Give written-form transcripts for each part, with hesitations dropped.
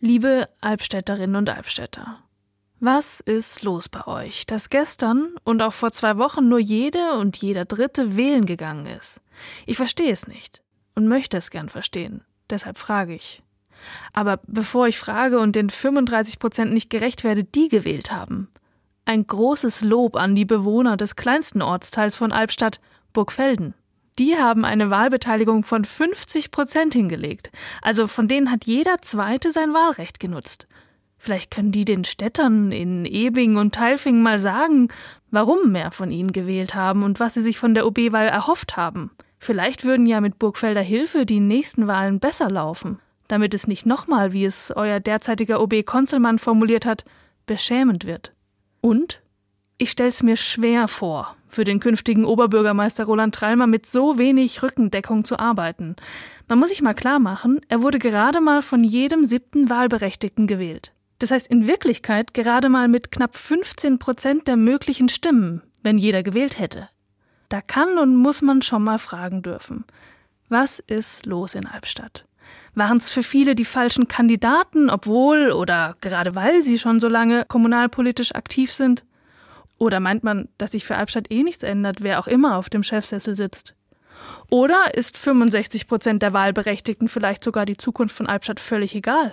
Liebe Albstädterinnen und Albstädter, was ist los bei euch, dass gestern und auch vor 2 Wochen nur jede und jeder Dritte wählen gegangen ist? Ich verstehe es nicht und möchte es gern verstehen. Deshalb frage ich. Aber bevor ich frage und den 35% nicht gerecht werde, die gewählt haben, ein großes Lob an die Bewohner des kleinsten Ortsteils von Albstadt, Burgfelden. Die haben eine Wahlbeteiligung von 50% hingelegt. Also von denen hat jeder Zweite sein Wahlrecht genutzt. Vielleicht können die den Städtern in Ebing und Tailfingen mal sagen, warum mehr von ihnen gewählt haben und was sie sich von der OB-Wahl erhofft haben. Vielleicht würden ja mit Burgfelder Hilfe die nächsten Wahlen besser laufen, damit es nicht nochmal, wie es euer derzeitiger OB-Konzelmann formuliert hat, beschämend wird. Und ich stell's mir schwer vor, für den künftigen Oberbürgermeister Roland Treilmer mit so wenig Rückendeckung zu arbeiten. Man muss sich mal klar machen, er wurde gerade mal von jedem 7. Wahlberechtigten gewählt. Das heißt in Wirklichkeit gerade mal mit knapp 15% der möglichen Stimmen, wenn jeder gewählt hätte. Da kann und muss man schon mal fragen dürfen. Was ist los in Albstadt? Waren es für viele die falschen Kandidaten, obwohl oder gerade weil sie schon so lange kommunalpolitisch aktiv sind? Oder meint man, dass sich für Albstadt nichts ändert, wer auch immer auf dem Chefsessel sitzt? Oder ist 65% der Wahlberechtigten vielleicht sogar die Zukunft von Albstadt völlig egal?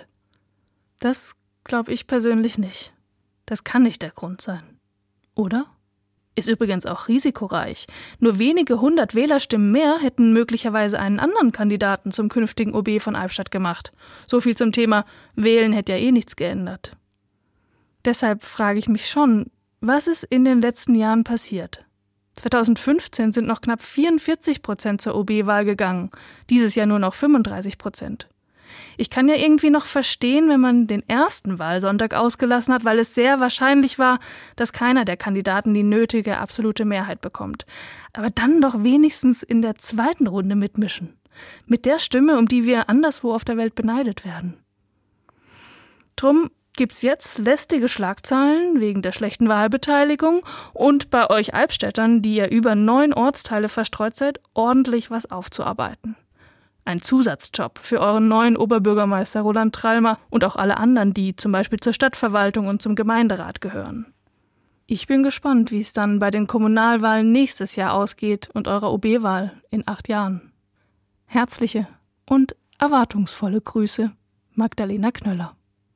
Das glaube ich persönlich nicht. Das kann nicht der Grund sein. Oder? Ist übrigens auch risikoreich. Nur wenige 100 Wählerstimmen mehr hätten möglicherweise einen anderen Kandidaten zum künftigen OB von Albstadt gemacht. So viel zum Thema, wählen hätte ja nichts geändert. Deshalb frage ich mich schon, was ist in den letzten Jahren passiert? 2015 sind noch knapp 44% zur OB-Wahl gegangen, dieses Jahr nur noch 35%. Ich kann ja irgendwie noch verstehen, wenn man den ersten Wahlsonntag ausgelassen hat, weil es sehr wahrscheinlich war, dass keiner der Kandidaten die nötige absolute Mehrheit bekommt. Aber dann doch wenigstens in der zweiten Runde mitmischen. Mit der Stimme, um die wir anderswo auf der Welt beneidet werden. Drum gibt's jetzt lästige Schlagzeilen wegen der schlechten Wahlbeteiligung und bei euch Albstädtern, die ja über 9 Ortsteile verstreut seid, ordentlich was aufzuarbeiten. Ein Zusatzjob für euren neuen Oberbürgermeister Roland Treilmer und auch alle anderen, die zum Beispiel zur Stadtverwaltung und zum Gemeinderat gehören. Ich bin gespannt, wie es dann bei den Kommunalwahlen nächstes Jahr ausgeht und eurer OB-Wahl in 8 Jahren. Herzliche und erwartungsvolle Grüße, Magdalena Knöller.